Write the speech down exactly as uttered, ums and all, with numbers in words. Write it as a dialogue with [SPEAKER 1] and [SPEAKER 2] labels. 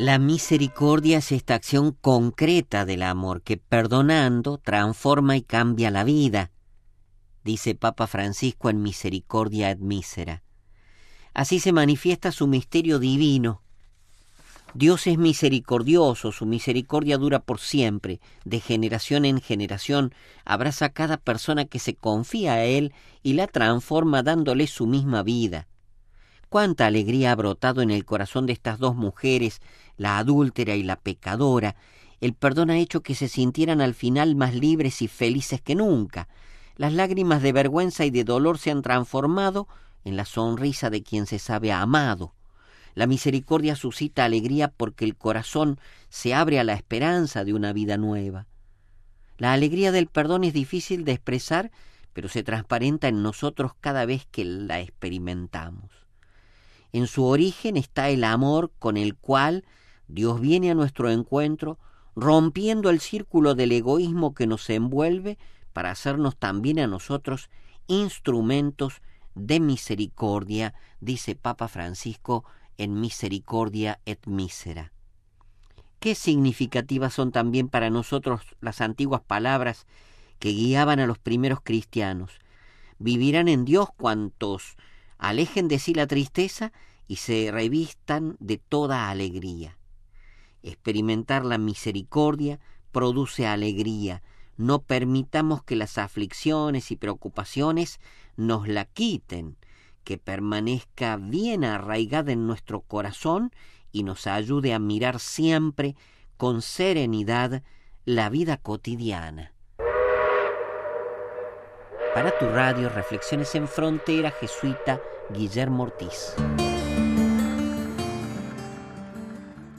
[SPEAKER 1] La misericordia es esta acción concreta del amor que, perdonando, transforma y cambia la vida, dice Papa Francisco en Misericordia et Misera. Así se manifiesta su misterio divino. Dios es misericordioso, su misericordia dura por siempre, de generación en generación, abraza a cada persona que se confía a Él y la transforma dándole su misma vida. Cuánta alegría ha brotado en el corazón de estas dos mujeres, la adúltera y la pecadora. El perdón ha hecho que se sintieran al final más libres y felices que nunca. Las lágrimas de vergüenza y de dolor se han transformado en la sonrisa de quien se sabe amado. La misericordia suscita alegría porque el corazón se abre a la esperanza de una vida nueva. La alegría del perdón es difícil de expresar, pero se transparenta en nosotros cada vez que la experimentamos. En su origen está el amor con el cual Dios viene a nuestro encuentro, rompiendo el círculo del egoísmo que nos envuelve para hacernos también a nosotros instrumentos de misericordia, dice Papa Francisco en Misericordia et Misera. Qué significativas son también para nosotros las antiguas palabras que guiaban a los primeros cristianos. Vivirán en Dios cuantos alejen de sí la tristeza y se revistan de toda alegría. Experimentar la misericordia produce alegría. No permitamos que las aflicciones y preocupaciones nos la quiten, que permanezca bien arraigada en nuestro corazón y nos ayude a mirar siempre con serenidad la vida cotidiana. Para tu radio, Reflexiones en Frontera, jesuita Guillermo Ortiz.